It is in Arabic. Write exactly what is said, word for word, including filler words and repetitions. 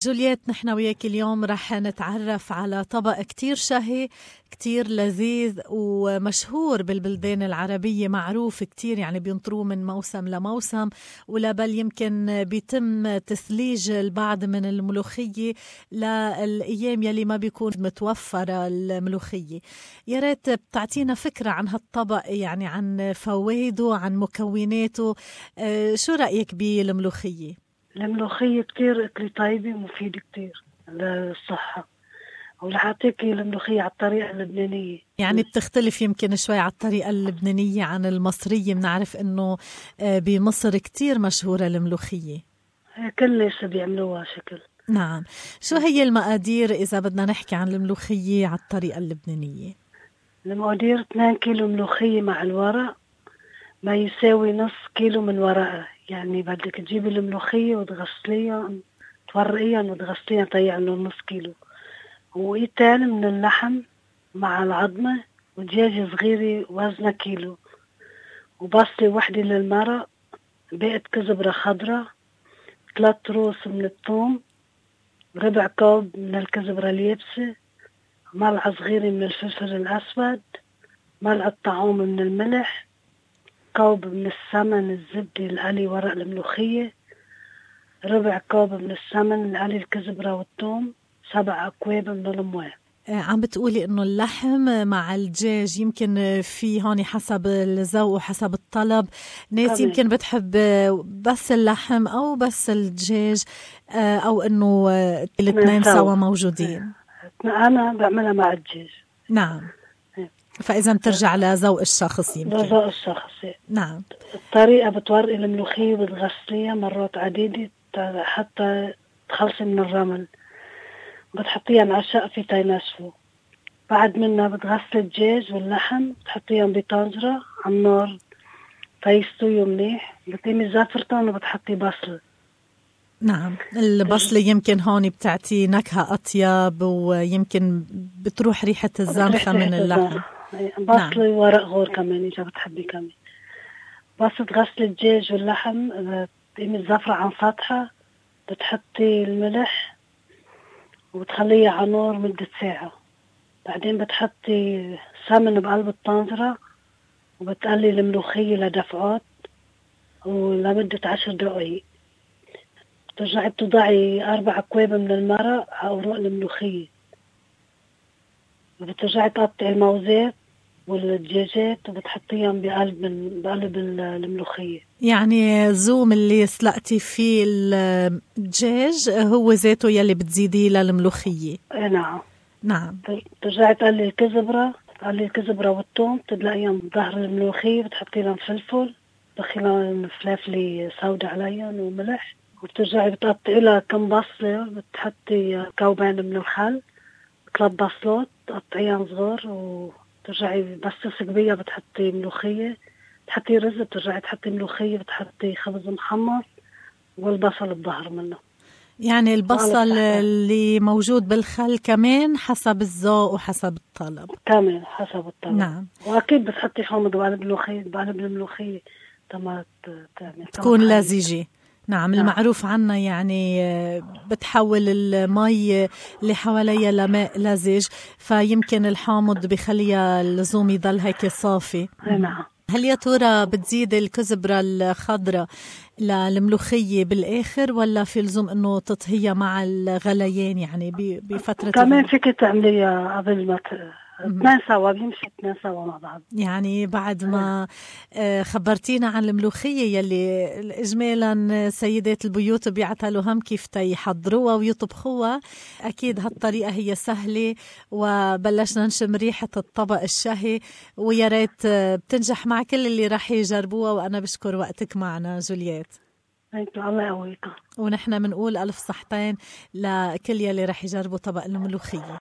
جولييت، نحن وياك اليوم رح نتعرف على طبق كتير شهي كتير لذيذ ومشهور بالبلدان العربية، معروف كتير، يعني بينطروه من موسم لموسم، ولا بل يمكن بيتم تثليج البعض من الملوخية للأيام يلي ما بيكون متوفرة الملوخية. يا ريت بتعطينا فكرة عن هالطبق، يعني عن فوائده، عن مكوناته. آه شو رأيك بالملوخية؟ الملوخية كتير أكل طيبة ومفيد كتير للصحة، ورح أعطيكي الملوخية على الطريقة اللبنانية. يعني بتختلف يمكن شوي على الطريقة اللبنانية عن المصرية. بنعرف إنه بمصر كتير مشهورة الملوخية، كل الناس بيعملوها شكل. نعم. شو هي المقادير إذا بدنا نحكي عن الملوخية على الطريقة اللبنانية؟ المقادير اثنين كيلو ملوخية مع الورق ما يساوي نص كيلو من ورقة. يعني بدك تجيبي الملوخية وتغسليها، تورقيها وتغسليها طيب له نص كيلو، وإيتين من اللحم مع العظمة، ودجاجة صغيرة وزنها كيلو، وبصلة وحدة للمرق، باقة كزبرة خضراء، ثلاث روس من الثوم، ربع كوب من الكزبرة اليابسة، ملعقة صغيرة من الفلفل الأسود، ملعقة طعام من الملح، كوب من السمن الزبدة القلي ورق الملوخية، ربع كوب من السمن القلي الكزبرة والثوم، سبع أكواب من الماء. عم بتقولي إنه اللحم مع الدجاج، يمكن في هون حسب الذوق وحسب الطلب، ناس طبعا. يمكن بتحب بس اللحم أو بس الدجاج، أو إنه الاثنين سوا موجودين. أنا بعملها مع الدجاج. نعم. فإذا بترجع لذوق الشخص يمكن. لذوق الشخص. نعم. الطريقة بتورقي الملوخية وبتغسليها مرات عديدة حتى تخلصي من الرمل، بتحطيها على الشقفة تينشفوا. بعد منها بتغسلي الدجاج واللحم، بتحطيهم بطنجرة على النار فيستويوا منيح، بتقيمي زفرتهم وبتحطي بصل. نعم. البصلة يمكن هون بتعطي نكهة أطيب، ويمكن بتروح ريحة الزنخة من اللحم. بصلة نعم. ورق غور كمان إذا بتحبي كمان. بس تغسلي الدجاج واللحم، بتقيمي الزفرة عن سطحها، بتحطي الملح وبتخليها على نار مدة ساعة. بعدين بتحطي سمن بقلب الطنجرة وبتقلي الملوخية لدفعات ولمدة عشر دقايق. بترجعي بتضعي أربع أكواب من المرق على أوراق الملوخية، وبترجعي تقطعي الموزات والدجاجات وبتحطيهم بقلب بقلب الملوخية. يعني زوم اللي سلقتي فيه الدجاج هو ذاته يلي بتزيديه للملوخية؟ نعم. نعم. بترجعي تقلي الكزبرة، تقلي الكزبرة والثوم، تدلقيهم بظهر الملوخية، بتحطي لهم فلفل، بتدخلي لهم فلافل سوداء عليهم وملح، وبترجعي بتقطعي لها كم بصلة، بتحطي كوبين من الخل، ثلاث بصلات تقطعيهم صغار، وترجعي بس تسكبيها بتحطي ملوخية، بتحطي رز، بترجعي تحطي ملوخية، بتحطي خبز محمر والبصل بظهر منه. يعني البصل اللي موجود بالخل كمان حسب الذوق وحسب الطلب. كمان حسب الطلب. نعم. واكيد بتحطي حامض بقلب الملوخية، بقلب الملوخية تمام تكون لزجة. نعم. نعم. المعروف عنا يعني بتحول المي اللي حواليها لماء لزج، فيمكن الحامض بخليها اللزوم يضل هيك صافي. نعم. هل يا ترى بتزيد الكزبرة الخضراء للملوخية بالآخر، ولا في لزوم إنه تطهيها مع الغليان يعني بفترة كمان فيك تعمليها قبل ما اثنين سوا، بيمشي اثنين سوا مع بعض. يعني بعد ما خبرتينا عن الملوخية يلي إجمالا سيدات البيوت بيعتلوا هم كيف يحضروها ويطبخوها، أكيد هالطريقة هي سهلة وبلشنا نشم ريحة الطبق الشهي، ويا ريت بتنجح مع كل اللي راح يجربوها. وأنا بشكر وقتك معنا جولييت. الله يقويك. ونحن منقول ألف صحتين لكل يلي راح يجربوا طبق الملوخية.